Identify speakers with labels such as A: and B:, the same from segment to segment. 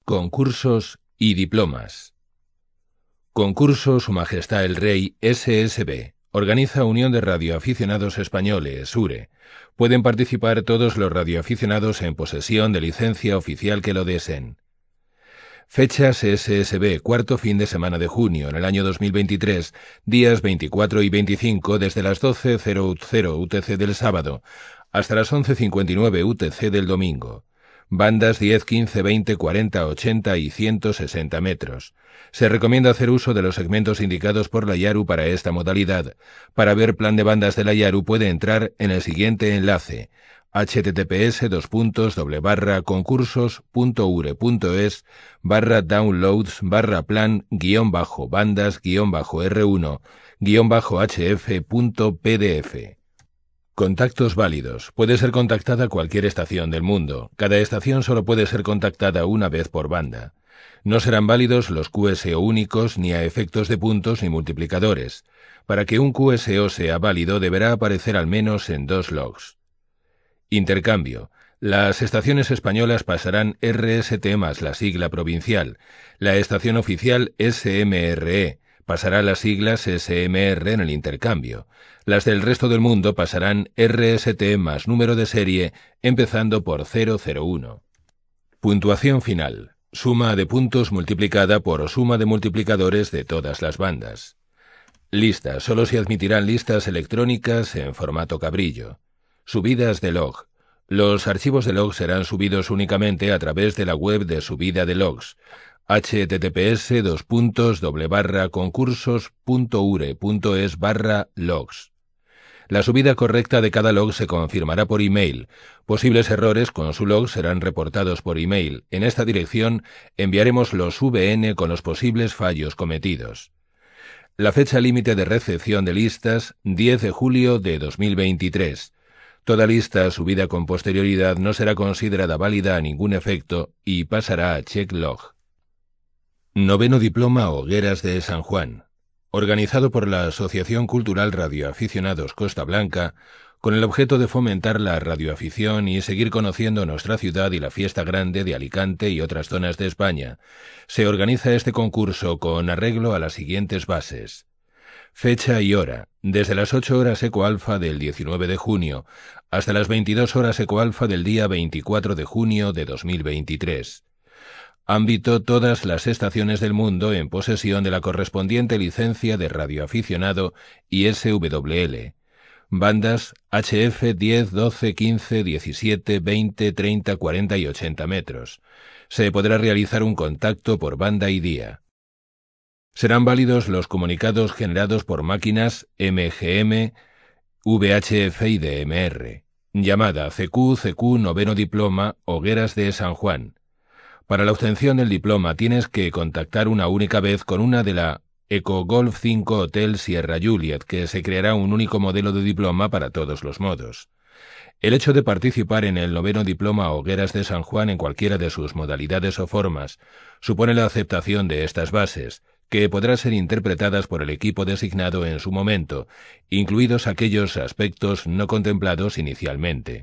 A: Concursos y diplomas. Concurso Su Majestad el Rey SSB. Organiza Unión de Radioaficionados Españoles, URE. Pueden participar todos los radioaficionados en posesión de licencia oficial que lo deseen. Fechas SSB, cuarto fin de semana de junio, en el año 2023, días 24 y 25, desde las 12:00 UTC del sábado hasta las 11:59 UTC del domingo. Bandas 10, 15, 20, 40, 80 y 160 metros. Se recomienda hacer uso de los segmentos indicados por la IARU para esta modalidad. Para ver plan de bandas de la IARU puede entrar en el siguiente enlace: https://concursos.ure.es/downloads/plan-r1-hf.pdf. Contactos válidos. Puede ser contactada cualquier estación del mundo. Cada estación solo puede ser contactada una vez por banda. No serán válidos los QSO únicos ni a efectos de puntos ni multiplicadores. Para que un QSO sea válido deberá aparecer al menos en 2 logs. Intercambio. Las estaciones españolas pasarán RST más la sigla provincial. La estación oficial SMRE pasará las siglas SMR en el intercambio. Las del resto del mundo pasarán RST más número de serie, empezando por 001. Puntuación final. Suma de puntos multiplicada por suma de multiplicadores de todas las bandas. Lista. Solo se admitirán listas electrónicas en formato cabrillo. Subidas de log. Los archivos de log serán subidos únicamente a través de la web de subida de logs, https://concursos.ure.es/logs. La subida correcta de cada log se confirmará por email. Posibles errores con su log serán reportados por email. En esta dirección enviaremos los VN con los posibles fallos cometidos. La fecha límite de recepción de listas, 10 de julio de 2023. Toda lista subida con posterioridad no será considerada válida a ningún efecto y pasará a checklog. Noveno Diploma Hogueras de San Juan. Organizado por la Asociación Cultural Radioaficionados Costa Blanca, con el objeto de fomentar la radioafición y seguir conociendo nuestra ciudad y la fiesta grande de Alicante y otras zonas de España, se organiza este concurso con arreglo a las siguientes bases. Fecha y hora, desde las 8 horas ecoalfa del 19 de junio hasta las 22 horas ecoalfa del día 24 de junio de 2023. Ámbito: todas las estaciones del mundo en posesión de la correspondiente licencia de radioaficionado y SWL. Bandas HF 10, 12, 15, 17, 20, 30, 40 y 80 metros. Se podrá realizar un contacto por banda y día. Serán válidos los comunicados generados por máquinas MGM, VHF y DMR. Llamada CQ Noveno Diploma Hogueras de San Juan. Para la obtención del diploma tienes que contactar una única vez con una de la Eco Golf 5 Hotel Sierra Juliet, que se creará un único modelo de diploma para todos los modos. El hecho de participar en el noveno Diploma Hogueras de San Juan en cualquiera de sus modalidades o formas supone la aceptación de estas bases, que podrán ser interpretadas por el equipo designado en su momento, incluidos aquellos aspectos no contemplados inicialmente.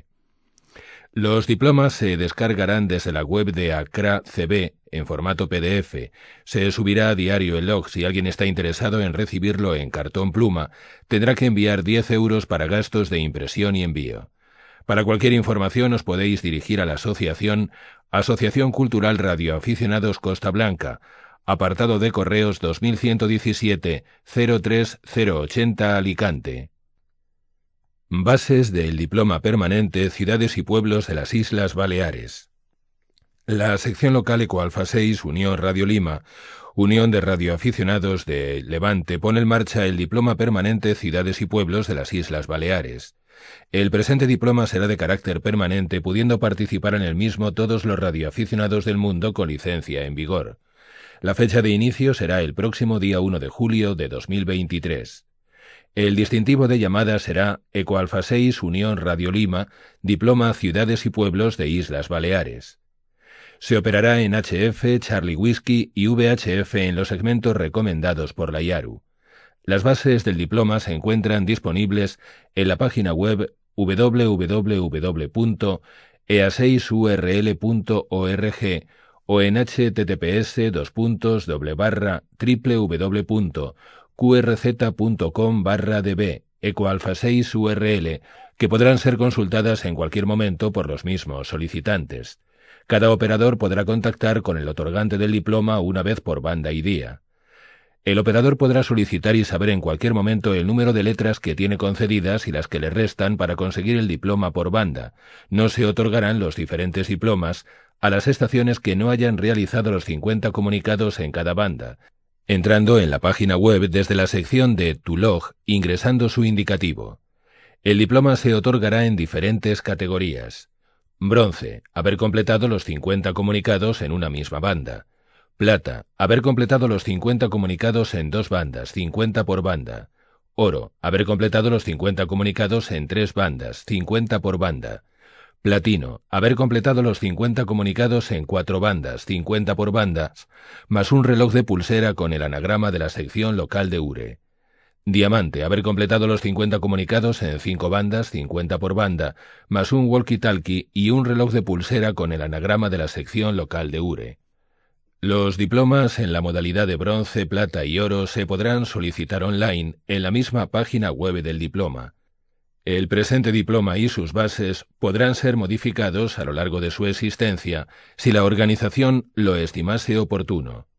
A: Los diplomas se descargarán desde la web de ACRA CB en formato PDF. Se subirá a diario el log. Si alguien está interesado en recibirlo en cartón pluma, tendrá que enviar 10 euros para gastos de impresión y envío. Para cualquier información os podéis dirigir a la asociación Asociación Cultural Radioaficionados Costa Blanca, apartado de correos 2117 03080 Alicante. Bases del Diploma Permanente Ciudades y Pueblos de las Islas Baleares. La sección local Ecoalfa 6, Unión Radio Lima, Unión de Radioaficionados de Levante, pone en marcha el Diploma Permanente Ciudades y Pueblos de las Islas Baleares. El presente diploma será de carácter permanente, pudiendo participar en el mismo todos los radioaficionados del mundo con licencia en vigor. La fecha de inicio será el próximo día 1 de julio de 2023. El distintivo de llamada será Ecoalfa 6 Unión Radio Lima, Diploma Ciudades y Pueblos de Islas Baleares. Se operará en HF, Charlie Whisky y VHF en los segmentos recomendados por la IARU. Las bases del diploma se encuentran disponibles en la página web www.ea6url.org o en https://www.qrz.com/db ecoalfa 6 URL, que podrán ser consultadas en cualquier momento por los mismos solicitantes. Cada operador podrá contactar con el otorgante del diploma una vez por banda y día. El operador podrá solicitar y saber en cualquier momento el número de letras que tiene concedidas y las que le restan para conseguir el diploma por banda. No se otorgarán los diferentes diplomas a las estaciones que no hayan realizado los 50 comunicados en cada banda, entrando en la página web desde la sección de Tu log, ingresando su indicativo. El diploma se otorgará en diferentes categorías. Bronce, haber completado los 50 comunicados en una misma banda. Plata, haber completado los 50 comunicados en 2 bandas, 50 por banda. Oro, haber completado los 50 comunicados en 3 bandas, 50 por banda. Platino, haber completado los 50 comunicados en 4 bandas, 50 por bandas, más un reloj de pulsera con el anagrama de la sección local de URE. Diamante, haber completado los 50 comunicados en 5 bandas, 50 por banda, más un walkie-talkie y un reloj de pulsera con el anagrama de la sección local de URE. Los diplomas en la modalidad de bronce, plata y oro se podrán solicitar online en la misma página web del diploma. El presente diploma y sus bases podrán ser modificados a lo largo de su existencia si la organización lo estimase oportuno.